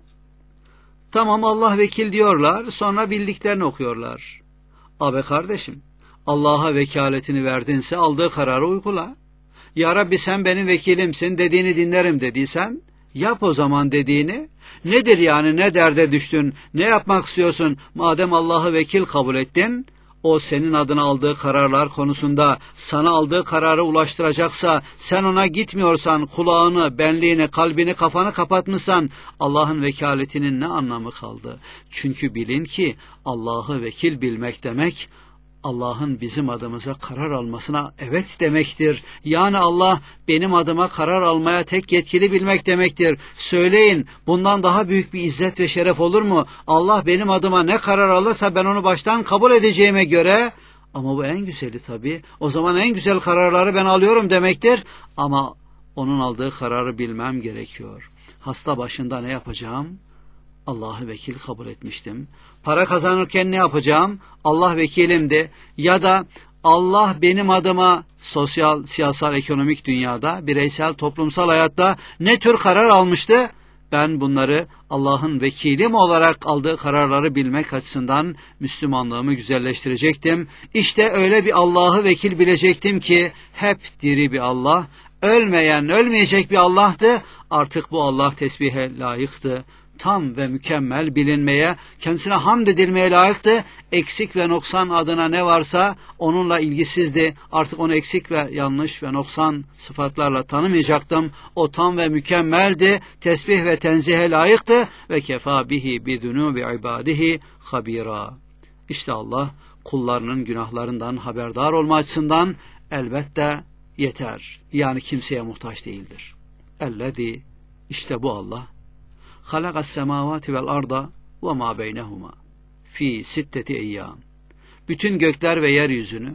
Tamam, Allah vekil diyorlar, sonra bildiklerini okuyorlar. Abi kardeşim, Allah'a vekaletini verdinse aldığı kararı uygula. Ya Rabbi sen benim vekilimsin, dediğini dinlerim dediysen yap o zaman dediğini. Nedir yani, ne derde düştün, ne yapmak istiyorsun? Madem Allah'ı vekil kabul ettin, o senin adına aldığı kararlar konusunda sana aldığı kararı ulaştıracaksa, sen ona gitmiyorsan, kulağını, benliğini, kalbini, kafanı kapatmışsan Allah'ın vekaletinin ne anlamı kaldı? Çünkü bilin ki Allah'ı vekil bilmek demek, Allah'ın bizim adımıza karar almasına evet demektir. Yani Allah benim adıma karar almaya tek yetkili bilmek demektir. Söyleyin, bundan daha büyük bir izzet ve şeref olur mu? Allah benim adıma ne karar alırsa ben onu baştan kabul edeceğime göre, ama bu en güzeli tabii. O zaman en güzel kararları ben alıyorum demektir. Ama onun aldığı kararı bilmem gerekiyor. Hasta başında ne yapacağım? Allah'ı vekil kabul etmiştim. Para kazanırken ne yapacağım? Allah vekilimdi. Ya da Allah benim adıma sosyal, siyasal, ekonomik dünyada, bireysel, toplumsal hayatta ne tür karar almıştı? Ben bunları Allah'ın vekilim olarak aldığı kararları bilmek açısından Müslümanlığımı güzelleştirecektim. İşte öyle bir Allah'ı vekil bilecektim ki hep diri bir Allah, ölmeyen, ölmeyecek bir Allah'tı. Artık bu Allah tesbihe layıktı. Tam ve mükemmel bilinmeye, kendisine hamd edilmeye layıktı. Eksik ve noksan adına ne varsa onunla ilgisizdi. Artık onu eksik ve yanlış ve noksan sıfatlarla tanımayacaktım. O tam ve mükemmeldi. Tesbih ve tenzihe layıktı. Ve kefa bihi bidunubi ibadihi habira. İşte Allah kullarının günahlarından haberdar olma açısından elbette yeter. Yani kimseye muhtaç değildir. Ellezî, işte bu Allah. Halakas semavati vel arda ve ma beynehuma fi sitteti eyyam. Bütün gökler ve yeryüzünü,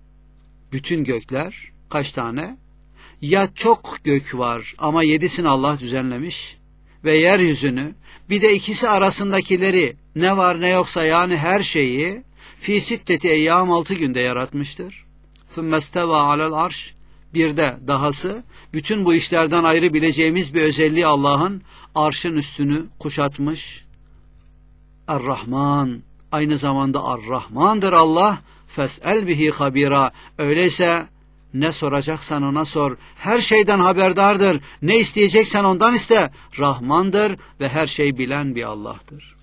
bütün gökler kaç tane? Ya çok gök var ama 7'sini Allah düzenlemiş ve yeryüzünü, bir de ikisi arasındakileri, ne var ne yoksa yani her şeyi fi sitteti eyyam 6 günde yaratmıştır. Thummesteva alel arş. Bir de dahası, bütün bu işlerden ayrı bileceğimiz bir özelliği Allah'ın arşın üstünü kuşatmış. Er-Rahman, aynı zamanda Er-Rahman'dır Allah. Fes'el bihi habira. Öyleyse ne soracaksan ona sor. Her şeyden haberdardır. Ne isteyeceksen ondan iste. Rahmandır ve her şeyi bilen bir Allah'tır.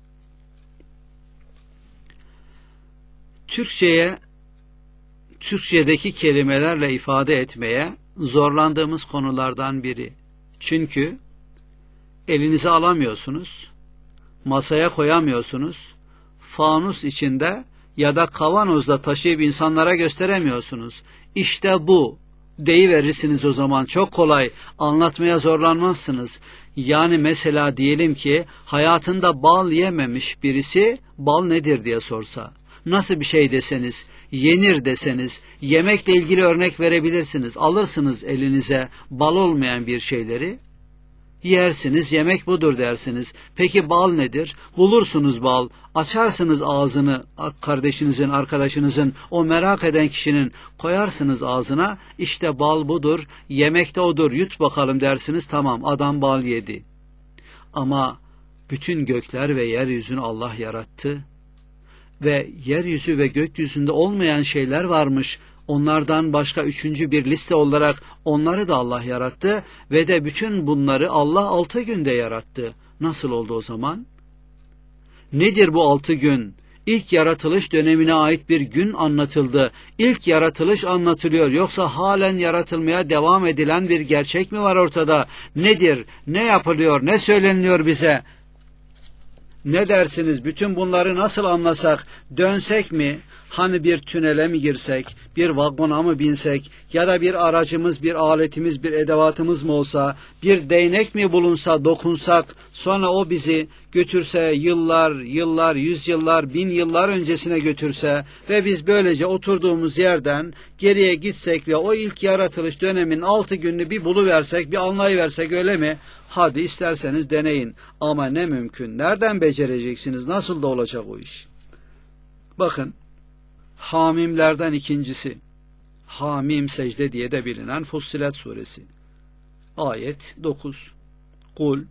Türkçedeki kelimelerle ifade etmeye zorlandığımız konulardan biri. Çünkü elinize alamıyorsunuz, masaya koyamıyorsunuz, fanus içinde ya da kavanozda taşıyıp insanlara gösteremiyorsunuz. İşte bu deyiverirsiniz, o zaman çok kolay, anlatmaya zorlanmazsınız. Yani mesela diyelim ki hayatında bal yememiş birisi bal nedir diye sorsa, nasıl bir şey deseniz, yenir deseniz, yemekle ilgili örnek verebilirsiniz. Alırsınız elinize bal olmayan bir şeyleri, yersiniz, yemek budur dersiniz. Peki bal nedir? Bulursunuz bal, açarsınız ağzını, kardeşinizin, arkadaşınızın, o merak eden kişinin, koyarsınız ağzına, işte bal budur, yemek de odur, yut bakalım dersiniz, tamam, adam bal yedi. Ama bütün gökler ve yeryüzünü Allah yarattı. Ve yeryüzü ve gökyüzünde olmayan şeyler varmış. Onlardan başka üçüncü bir liste olarak onları da Allah yarattı ve de bütün bunları Allah 6 günde yarattı. Nasıl oldu o zaman? Nedir bu 6 gün? İlk yaratılış dönemine ait bir gün anlatıldı. İlk yaratılış anlatılıyor. Yoksa halen yaratılmaya devam edilen bir gerçek mi var ortada? Nedir? Ne yapılıyor? Ne söyleniliyor bize? Ne dersiniz? Bütün bunları nasıl anlasak? Dönsek mi? Hani bir tünele mi girsek? Bir vagona mı binsek? Ya da bir aracımız, bir aletimiz, bir edevatımız mı olsa? Bir değnek mi bulunsa, dokunsak? Sonra o bizi götürse yıllar, yıllar, yüzyıllar, bin yıllar öncesine götürse ve biz böylece oturduğumuz yerden geriye gitsek ve o ilk yaratılış döneminin 6 gününü bir buluversek, bir anlayıversek, öyle mi? Hadi isterseniz deneyin. Ama ne mümkün. Nereden becereceksiniz? Nasıl da olacak o iş? Bakın, Hamimlerden ikincisi. Hamim secde diye de bilinen Fussilet suresi. Ayet 9. Kul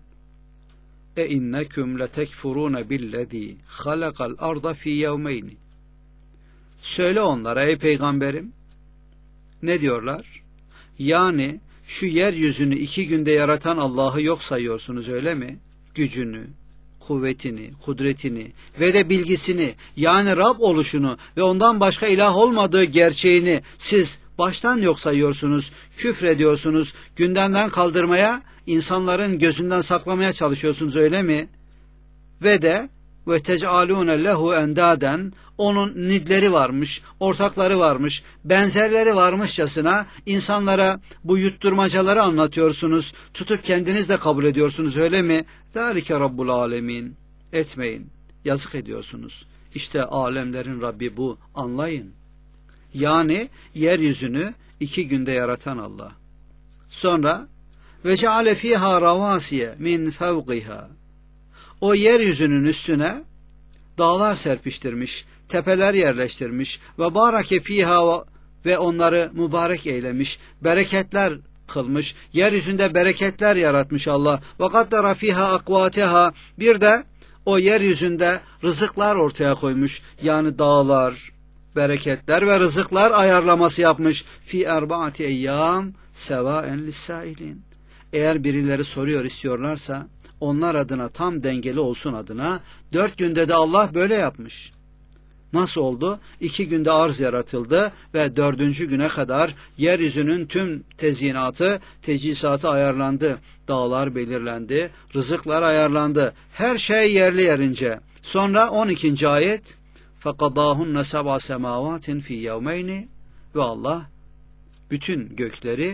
inneküm letekfurune billezî halakal arda fî yevmeyni. Söyle onlara ey peygamberim. Ne diyorlar? Yani şu yeryüzünü 2 günde yaratan Allah'ı yok sayıyorsunuz, öyle mi? Gücünü, kuvvetini, kudretini ve de bilgisini, yani Rab oluşunu ve ondan başka ilah olmadığı gerçeğini siz baştan yok sayıyorsunuz, küfrediyorsunuz, gündemden kaldırmaya, insanların gözünden saklamaya çalışıyorsunuz, öyle mi? Ve de ve tec'alûne lehu endâden, onun nidleri varmış, ortakları varmış, benzerleri varmışçasına insanlara bu yutturmacaları anlatıyorsunuz, tutup kendiniz de kabul ediyorsunuz, öyle mi? Zâlike Rabbul âlemin. Etmeyin, yazık ediyorsunuz. İşte alemlerin Rabbi bu, anlayın. Yani yeryüzünü 2 günde yaratan Allah. Sonra ve ceale fîhâ ravâsiye min fevqihâ. O yeryüzünün üstüne dağlar serpiştirmiş, tepeler yerleştirmiş ve barake fiha, ve onları mübarek eylemiş, bereketler kılmış, yeryüzünde bereketler yaratmış Allah. Ve kaddara fiha akvateha, bir de o yeryüzünde rızıklar ortaya koymuş, yani dağlar, bereketler ve rızıklar ayarlaması yapmış. Fi erbaati eyyam sevaen lissailin. Eğer birileri soruyor istiyorlarsa, onlar adına tam dengeli olsun adına 4 günde de Allah böyle yapmış. Nasıl oldu? 2 günde arz yaratıldı ve 4. güne kadar yeryüzünün tüm tezyinatı, tecisatı ayarlandı. Dağlar belirlendi, rızıklar ayarlandı. Her şey yerli yerince. Sonra 12. ayet فَقَضَاهُنَّ سَبْعَ سَمَاوَاتٍ فِي يَوْمَيْنِ, ve Allah bütün gökleri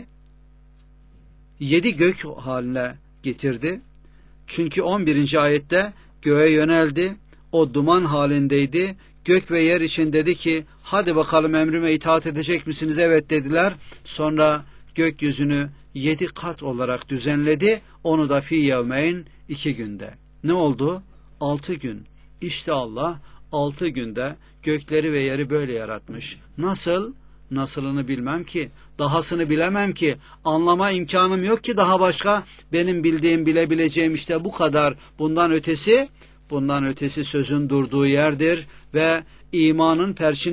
7 gök haline getirdi. Çünkü 11. ayette göğe yöneldi, o duman halindeydi, gök ve yer için dedi ki hadi bakalım emrime itaat edecek misiniz? Evet dediler. Sonra gökyüzünü 7 kat olarak düzenledi, onu da fi yevmeyn, 2 günde. Ne oldu? 6 gün. İşte Allah 6 günde gökleri ve yeri böyle yaratmış. Nasıl? Nasılını bilmem ki, dahasını bilemem ki, anlama imkanım yok ki daha başka. Benim bildiğim, bilebileceğim işte bu kadar. Bundan ötesi sözün durduğu yerdir ve imanın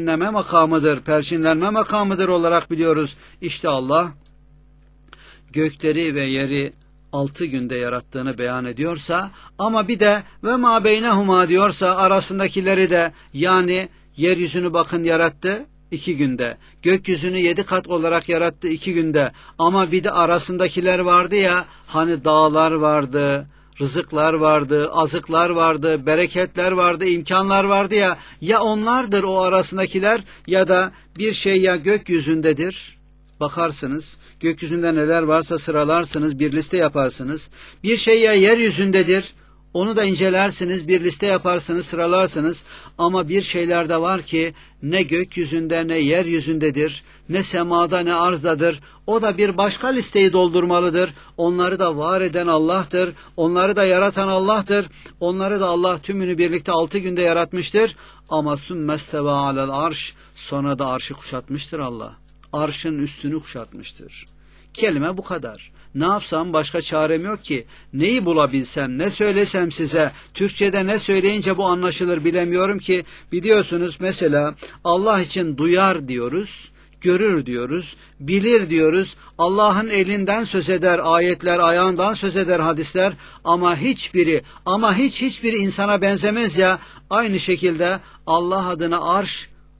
perçinlenme makamıdır olarak biliyoruz. İşte Allah gökleri ve yeri 6 günde yarattığını beyan ediyorsa, ama bir de ve ma beynehuma diyorsa, arasındakileri de, yani yeryüzünü bakın yarattı 2 günde. Gökyüzünü 7 kat olarak yarattı 2 günde. Ama bir de arasındakiler vardı ya, hani dağlar vardı, rızıklar vardı, azıklar vardı, bereketler vardı, imkanlar vardı ya, ya onlardır o arasındakiler, ya da bir şey ya gökyüzündedir. Bakarsınız, gökyüzünde neler varsa sıralarsınız, bir liste yaparsınız. Bir şey ya yeryüzündedir, onu da incelersiniz, bir liste yaparsınız, sıralarsınız. Ama bir şeyler de var ki ne gökyüzünde ne yeryüzündedir, ne semada ne arzdadır. O da bir başka listeyi doldurmalıdır. Onları da var eden Allah'tır. Onları da yaratan Allah'tır. Onları da Allah tümünü birlikte 6 günde yaratmıştır. Ama sümmesteva alel arş, sonra da arşı kuşatmıştır Allah. Arşın üstünü kuşatmıştır. Kelime bu kadar. Ne yapsam, başka çarem yok ki. Neyi bulabilsem, ne söylesem size, Türkçe'de ne söyleyince bu anlaşılır bilemiyorum ki. Biliyorsunuz mesela Allah için duyar diyoruz, görür diyoruz, bilir diyoruz. Allah'ın elinden söz eder ayetler, ayağından söz eder hadisler, ama hiçbiri insana benzemez ya. Aynı şekilde Allah adına arş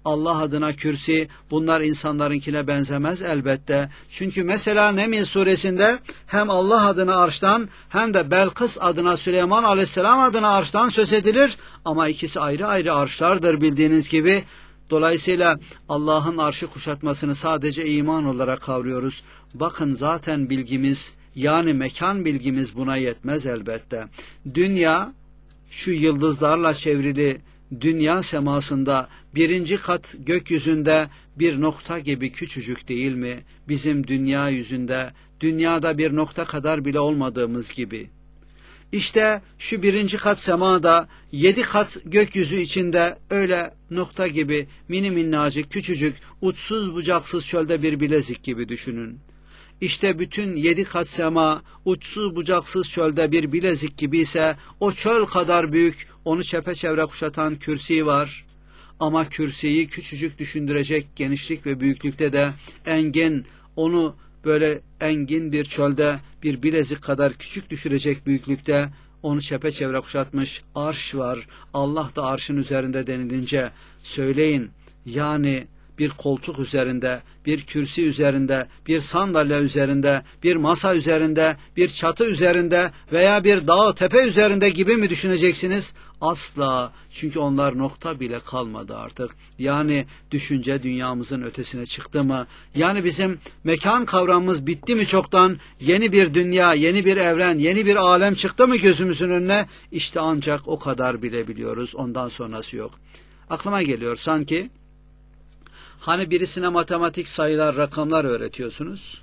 Allah adına kürsi, bunlar insanlarınkine benzemez elbette. Çünkü mesela Neml suresinde hem Allah adına arştan hem de Belkıs adına, Süleyman aleyhisselam adına arştan söz edilir. Ama ikisi ayrı ayrı arşlardır bildiğiniz gibi. Dolayısıyla Allah'ın arşı kuşatmasını sadece iman olarak kavruyoruz. Bakın zaten bilgimiz, yani mekan bilgimiz buna yetmez elbette. Dünya, şu yıldızlarla çevrili dünya semasında birinci kat gökyüzünde bir nokta gibi küçücük değil mi? Bizim dünya yüzünde, dünyada bir nokta kadar bile olmadığımız gibi. İşte şu birinci kat semada, 7 kat gökyüzü içinde öyle nokta gibi mini minnacık, küçücük, uçsuz bucaksız çölde bir bilezik gibi düşünün. İşte bütün 7 kat sema, uçsuz bucaksız çölde bir bilezik gibi ise, o çöl kadar büyük, onu çepeçevre kuşatan kürsi var. Ama kürsiyi küçücük düşündürecek genişlik ve büyüklükte de engin, onu böyle engin bir çölde bir bilezik kadar küçük düşürecek büyüklükte onu çepeçevre kuşatmış arş var. Allah da arşın üzerinde denilince söyleyin, yani bir koltuk üzerinde, bir kürsi üzerinde, bir sandalye üzerinde, bir masa üzerinde, bir çatı üzerinde veya bir dağ tepe üzerinde gibi mi düşüneceksiniz? Asla. Çünkü onlar nokta bile kalmadı artık. Yani düşünce dünyamızın ötesine çıktı mı? Yani bizim mekan kavramımız bitti mi çoktan? Yeni bir dünya, yeni bir evren, yeni bir alem çıktı mı gözümüzün önüne? İşte ancak o kadar bilebiliyoruz. Ondan sonrası yok. Aklıma geliyor sanki, hani birisine matematik sayılar, rakamlar öğretiyorsunuz.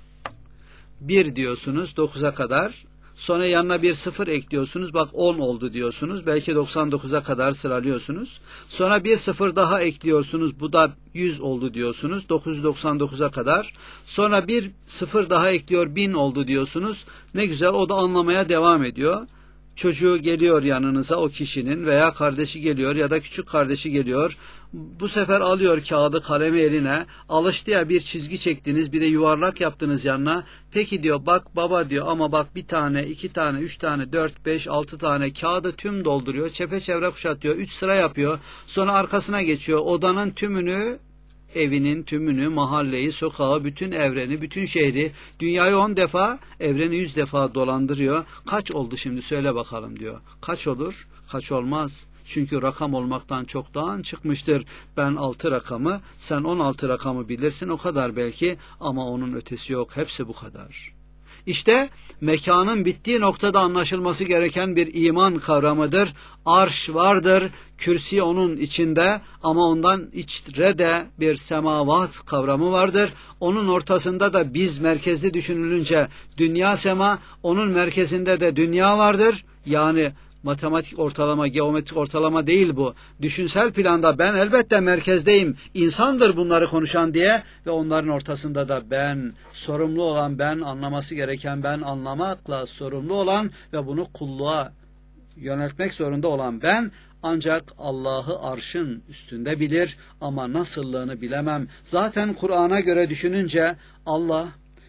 1 diyorsunuz 9'a kadar. Sonra yanına bir 0 ekliyorsunuz. Bak 10 oldu diyorsunuz. Belki 99'a kadar sıralıyorsunuz. Sonra bir 0 daha ekliyorsunuz. Bu da 100 oldu diyorsunuz. 999'a kadar. Sonra bir 0 daha ekliyor. 1000 oldu diyorsunuz. Ne güzel, o da anlamaya devam ediyor. Çocuğu geliyor yanınıza, o kişinin, veya kardeşi geliyor ya da küçük kardeşi geliyor. Bu sefer alıyor kağıdı, kalemi eline. Alıştı ya, bir çizgi çektiniz, bir de yuvarlak yaptınız yanına. Peki diyor, bak baba diyor, ama bak 1 tane, 2 tane, 3 tane, 4, 5, 6 tane kağıdı tüm dolduruyor. Çepeçevre kuşatıyor. 3 sıra yapıyor. Sonra arkasına geçiyor. Odanın tümünü, evinin tümünü, mahalleyi, sokağı, bütün evreni, bütün şehri, dünyayı 10 defa, evreni 100 defa dolandırıyor. Kaç oldu şimdi söyle bakalım diyor. Kaç olur? Kaç olmaz. Çünkü rakam olmaktan çoktan çıkmıştır. Ben 6 rakamı, sen 16 rakamı bilirsin, o kadar belki, ama onun ötesi yok. Hepsi bu kadar. İşte mekanın bittiği noktada anlaşılması gereken bir iman kavramıdır. Arş vardır, kürsi onun içinde, ama ondan içre de bir semavat kavramı vardır. Onun ortasında da biz merkezli düşünülünce dünya sema, onun merkezinde de dünya vardır. Yani matematik ortalama, geometrik ortalama değil bu. Düşünsel planda ben elbette merkezdeyim, insandır bunları konuşan diye, ve onların ortasında da ben, sorumlu olan ben, anlaması gereken ben, anlamakla sorumlu olan ve bunu kulluğa yöneltmek zorunda olan ben. Ancak Allah'ı arşın üstünde bilir, ama nasıllığını bilemem. Zaten Kur'an'a göre düşününce Allah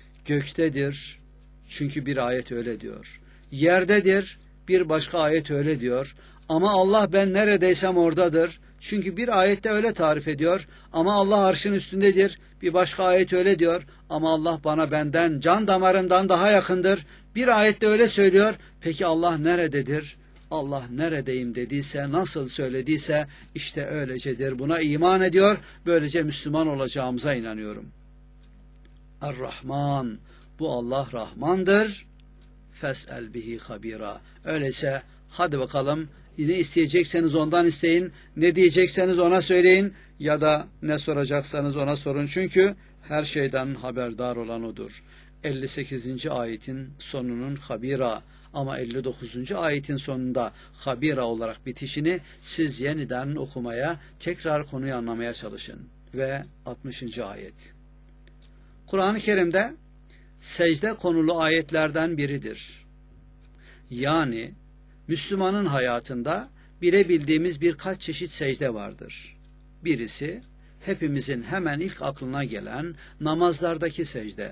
göktedir, çünkü bir ayet öyle diyor. Yerdedir, bir başka ayet öyle diyor. Ama Allah ben neredeysem oradadır. Çünkü bir ayette öyle tarif ediyor. Ama Allah arşın üstündedir. Bir başka ayet öyle diyor. Ama Allah bana benden, can damarımdan daha yakındır. Bir ayette öyle söylüyor. Peki Allah nerededir? Allah neredeyim dediyse, nasıl söylediyse işte öylecedir. Buna iman ediyor. Böylece Müslüman olacağımıza inanıyorum. Er-Rahman. Bu Allah Rahmandır. Fes'el bihi habira. Öyleyse hadi bakalım, ne isteyecekseniz ondan isteyin, ne diyecekseniz ona söyleyin, ya da ne soracaksanız ona sorun. Çünkü her şeyden haberdar olan odur. 58. ayetin sonunun habira, ama 59. ayetin sonunda habira olarak bitişini siz yeniden okumaya, tekrar konuyu anlamaya çalışın. Ve 60. ayet. Kur'an-ı Kerim'de secde konulu ayetlerden biridir. Yani Müslümanın hayatında bilebildiğimiz birkaç çeşit secde vardır. Birisi hepimizin hemen ilk aklına gelen namazlardaki secde.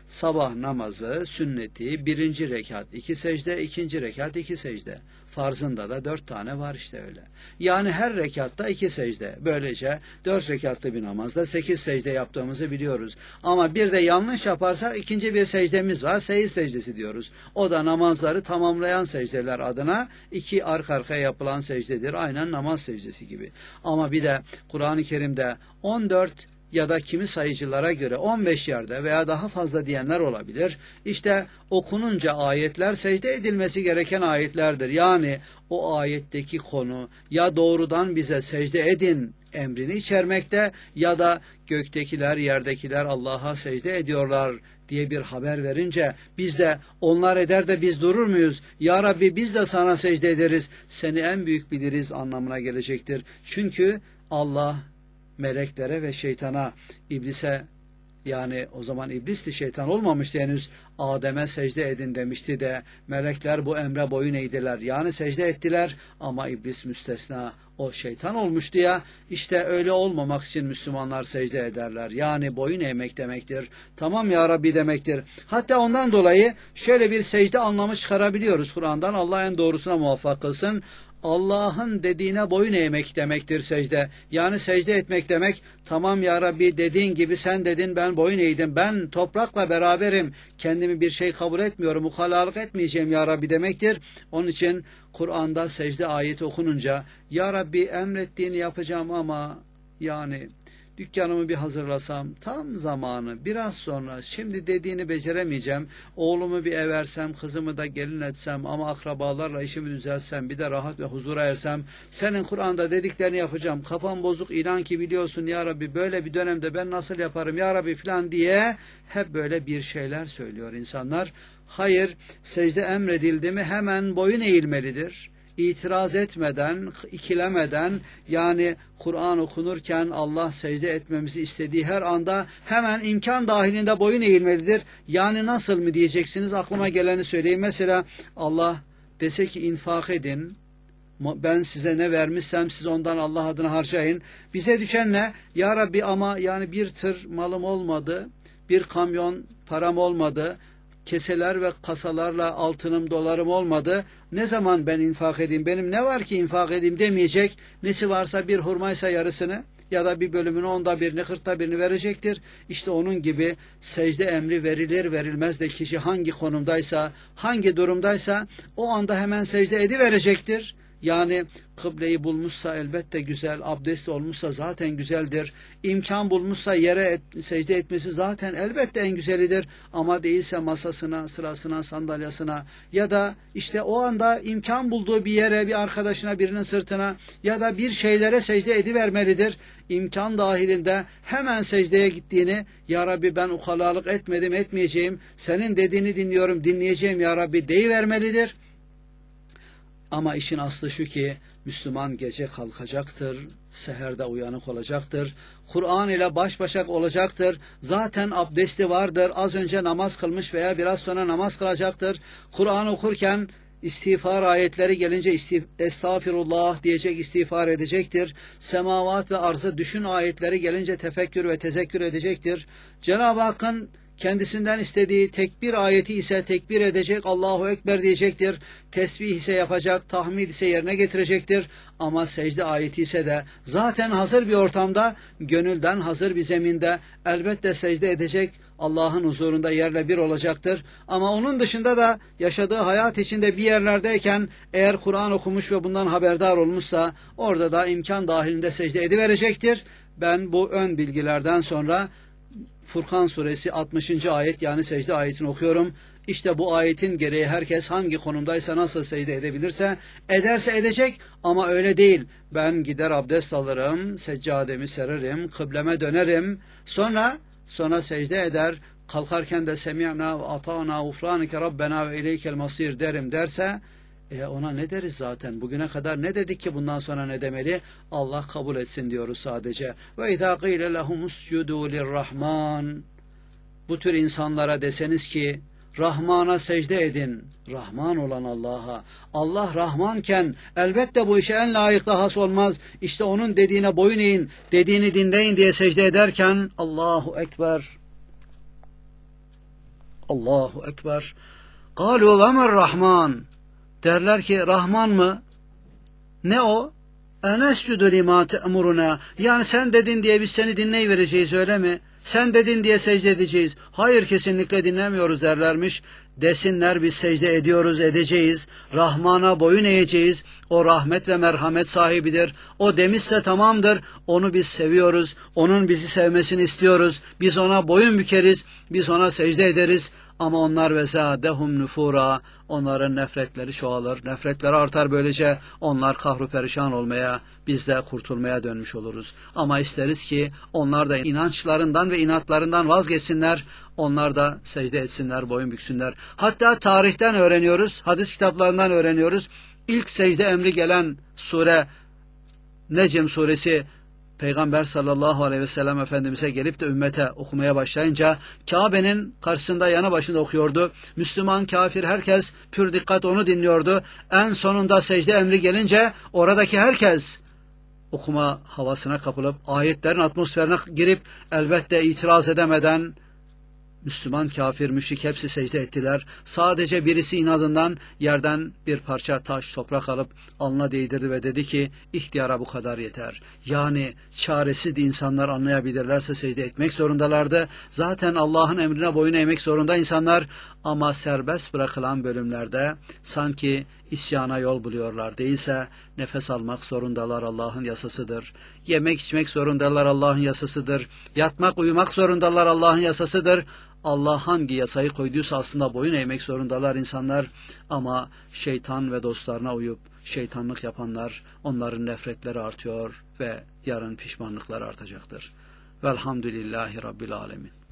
sabah namazı, sünneti, birinci rekat 2 secde, ikinci rekat 2 secde. Farzında da 4 tane var işte öyle. Yani her rekatta 2 secde. Böylece 4 rekatlı bir namazda 8 secde yaptığımızı biliyoruz. Ama bir de yanlış yaparsak ikinci bir secdemiz var. Sehiv secdesi diyoruz. O da namazları tamamlayan secdeler adına 2 arka arkaya yapılan secdedir. Aynen namaz secdesi gibi. Ama bir de Kur'an-ı Kerim'de 14 ya da kimi sayıcılara göre 15 yerde veya daha fazla diyenler olabilir. İşte okununca ayetler secde edilmesi gereken ayetlerdir. Yani o ayetteki konu ya doğrudan bize secde edin emrini içermekte ya da göktekiler, yerdekiler Allah'a secde ediyorlar diye bir haber verince biz de onlar eder de biz durur muyuz? Ya Rabbi biz de sana secde ederiz. Seni en büyük biliriz anlamına gelecektir. Çünkü Allah meleklere ve şeytana, iblise, yani o zaman iblisti, şeytan olmamıştı henüz, Adem'e secde edin demişti de melekler bu emre boyun eğdiler. Yani secde ettiler ama iblis müstesna, o şeytan olmuştu ya. İşte öyle olmamak için Müslümanlar secde ederler. Yani boyun eğmek demektir. Tamam ya Rabbi demektir. Hatta ondan dolayı şöyle bir secde anlamı çıkarabiliyoruz Kur'an'dan. Allah en doğrusuna muvaffak kılsın. Allah'ın dediğine boyun eğmek demektir secde. Yani secde etmek demek, tamam ya Rabbi dediğin gibi sen dedin, ben boyun eğdim, ben toprakla beraberim, kendimi bir şey kabul etmiyorum, ukalalık etmeyeceğim ya Rabbi demektir. Onun için Kur'an'da secde ayeti okununca ya Rabbi emrettiğini yapacağım ama yani dükkanımı bir hazırlasam, tam zamanı, biraz sonra, şimdi dediğini beceremeyeceğim, oğlumu bir eversem, kızımı da gelin etsem ama akrabalarla işimi düzeltsem, bir de rahat ve huzura ersem, senin Kur'an'da dediklerini yapacağım, kafam bozuk, inan ki biliyorsun ya Rabbi, böyle bir dönemde ben nasıl yaparım ya Rabbi filan diye hep böyle bir şeyler söylüyor insanlar. Hayır, secde emredildi mi hemen boyun eğilmelidir. İtiraz etmeden, ikilemeden, yani Kur'an okunurken Allah secde etmemizi istediği her anda hemen imkan dahilinde boyun eğilmelidir. Yani nasıl mı diyeceksiniz? Aklıma geleni söyleyeyim. Mesela Allah dese ki infak edin, ben size ne vermişsem siz ondan Allah adına harcayın. Bize düşen ne? Ya Rabbi ama yani bir tır malım olmadı, bir kamyon param olmadı, keseler ve kasalarla altınım dolarım olmadı. Ne zaman ben infak edeyim? Benim ne var ki infak edeyim demeyecek. Nesi varsa bir hurmaysa yarısını ya da bir bölümünü, onda birini, 40'ta birini verecektir. İşte onun gibi secde emri verilir verilmez de kişi hangi konumdaysa, hangi durumdaysa o anda hemen secde ediverecektir. Yani kıbleyi bulmuşsa elbette güzel, abdest olmuşsa zaten güzeldir. İmkan bulmuşsa yere secde etmesi zaten elbette en güzelidir. Ama değilse masasına, sırasına, sandalyasına ya da işte o anda imkan bulduğu bir yere, bir arkadaşına, birinin sırtına ya da bir şeylere secde edivermelidir. İmkan dahilinde hemen secdeye gittiğini, ya Rabbi ben ukalalık etmedim, etmeyeceğim, senin dediğini dinliyorum, dinleyeceğim ya Rabbi deyivermelidir. Ama işin aslı şu ki Müslüman gece kalkacaktır, seherde uyanık olacaktır, Kur'an ile baş başa olacaktır, zaten abdesti vardır, az önce namaz kılmış veya biraz sonra namaz kılacaktır. Kur'an okurken İstiğfar ayetleri gelince estağfirullah diyecek, istiğfar edecektir. Semavat ve arzı düşün ayetleri gelince tefekkür ve tezekkür edecektir. Cenab-ı Hakk'ın kendisinden istediği tekbir ayeti ise tekbir edecek, Allahu Ekber diyecektir. Tesbih ise yapacak, tahmid ise yerine getirecektir. Ama secde ayeti ise de zaten hazır bir ortamda, gönülden hazır bir zeminde elbette secde edecek, Allah'ın huzurunda yerle bir olacaktır. Ama onun dışında da yaşadığı hayat içinde bir yerlerdeyken eğer Kur'an okumuş ve bundan haberdar olmuşsa orada da imkan dahilinde secde ediverecektir. Ben bu ön bilgilerden sonra Furkan suresi 60. ayet yani secde ayetini okuyorum. İşte bu ayetin gereği herkes hangi konumdaysa nasıl secde edebilirse ederse edecek ama öyle değil. Ben gider abdest alırım, seccademi sererim, kıbleme dönerim. Sonra secde eder, kalkarken de semi'na ve ata'na ufranike rabbena ve ileykel masir derim derse ona ne deriz zaten? Bugüne kadar ne dedik ki bundan sonra ne demeli? Allah kabul etsin diyoruz sadece. Ve izâ qîle lehumuscudû lirrahman. Bu tür insanlara deseniz ki Rahman'a secde edin. Rahman olan Allah'a. Allah Rahmanken elbette bu işe en layık da has olmaz. İşte onun dediğine boyun eğin, dediğini dinleyin diye secde ederken Allahu Ekber. Allahu Ekber. Galu ve men Rahman. Derler ki Rahman mı? Ne o? Enescudu lima te'muruna. Yani sen dedin diye biz seni dinleyivereceğiz, öyle mi? Sen dedin diye secde edeceğiz. Hayır, kesinlikle dinlemiyoruz derlermiş. Desinler, biz secde ediyoruz, edeceğiz. Rahman'a boyun eğeceğiz. O rahmet ve merhamet sahibidir. O demişse tamamdır. Onu biz seviyoruz. Onun bizi sevmesini istiyoruz. Biz ona boyun bükeriz. Biz ona secde ederiz. Ama onlar ve zâdehum nufura, onların nefretleri çoğalır, nefretleri artar, böylece onlar kahru perişan olmaya, biz de kurtulmaya dönmüş oluruz. Ama isteriz ki onlar da inançlarından ve inatlarından vazgeçsinler, onlar da secde etsinler, boyun büksünler. Hatta tarihten öğreniyoruz, hadis kitaplarından öğreniyoruz. İlk secde emri gelen sure Necm suresi, Peygamber sallallahu aleyhi ve sellem Efendimiz'e gelip de ümmete okumaya başlayınca Kabe'nin karşısında yanı başında okuyordu. Müslüman, kafir, herkes pür dikkat onu dinliyordu. En sonunda secde emri gelince oradaki herkes okuma havasına kapılıp ayetlerin atmosferine girip elbette itiraz edemeden Müslüman, kafir, müşrik hepsi secde ettiler. Sadece birisi inadından yerden bir parça taş, toprak alıp alnına değdirdi ve dedi ki ihtiyara bu kadar yeter. Yani çaresiz insanlar anlayabilirlerse secde etmek zorundalardı. Zaten Allah'ın emrine boyun eğmek zorunda insanlar, ama serbest bırakılan bölümlerde sanki isyana yol buluyorlar. Değilse nefes almak zorundalar, Allah'ın yasasıdır. Yemek içmek zorundalar, Allah'ın yasasıdır. Yatmak, uyumak zorundalar, Allah'ın yasasıdır. Allah hangi yasayı koyduysa aslında boyun eğmek zorundalar insanlar, ama şeytan ve dostlarına uyup şeytanlık yapanlar, onların nefretleri artıyor ve yarın pişmanlıkları artacaktır. Velhamdülillahi Rabbil Alemin.